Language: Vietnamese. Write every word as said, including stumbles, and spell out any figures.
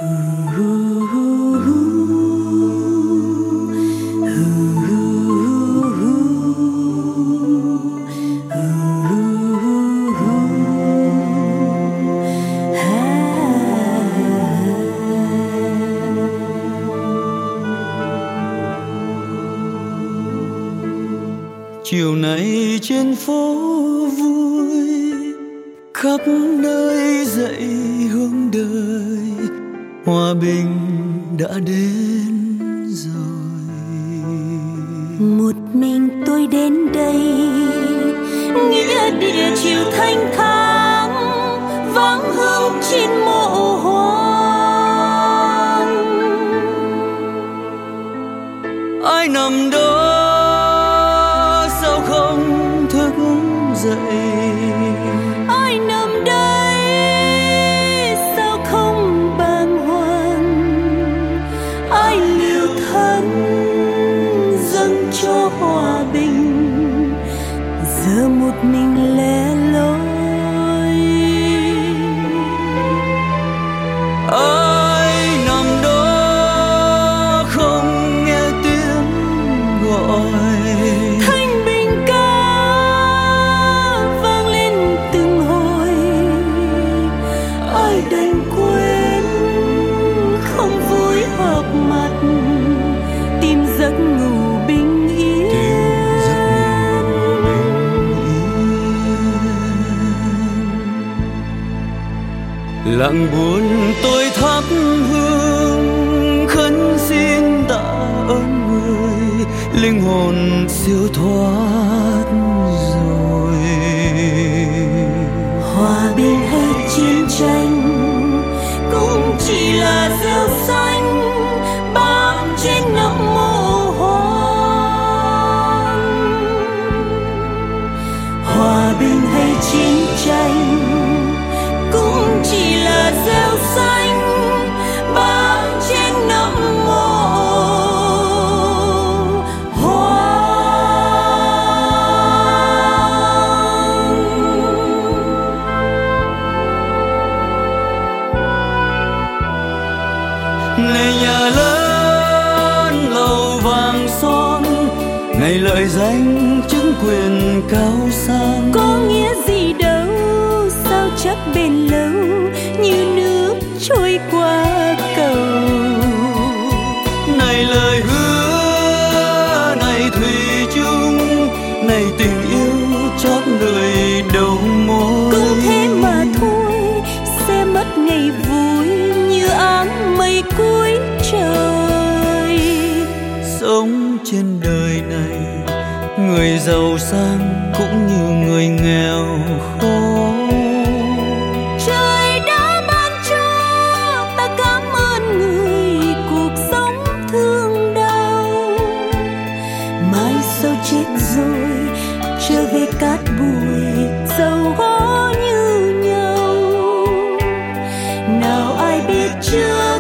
Chiều nay trên phố vui, khắp nơi dậy hướng đời, hòa bình đã đến rồi. Một mình tôi đến đây, nghĩa địa chiều thanh thang, vắng hương trên mộ hoang. Ai nằm đó sao không thức dậy? Ai nằm đây sao không bàng hoàng? Ai liều thân dâng cho hòa bình, giờ một mình lẻ loi. Ai nằm đó không nghe tiếng gọi? Thanh bình ca vang lên từng hồi. Ai đành quên không vui họp mặt, tìm giấc ngủ bình yên. Tìm giấc ngủ bình yên. Lặng buồn tôi thắp hương khấn xin tạ ơn người, linh hồn siêu thoát rồi. Hòa bình hay chiến tranh cũng chỉ là rêu xanh bám trên nấm mộ hoang. Hòa bình hay chiến tranh cũng chỉ là rêu xanh bám trên nấm mộ Này nhà lớn lầu vàng son, này lợi danh chứng quyền cao sang, có nghĩa gì đâu, sao chắc bền lâu như nước trôi qua cầu. này lời hứa, này thủy chung, này tình yêu chót đời đầu môi. Cũng thế mà thôi, sẽ mất ngày vui như áng mây cuối trời. Sống trên đời này, người giàu sang cũng như người nghèo khó. Trời đã ban cho ta, cảm ơn người cuộc sống thương đau. Mai sau chết rồi trở về cát bụi, giàu có như nhau. Nào ai biết chưa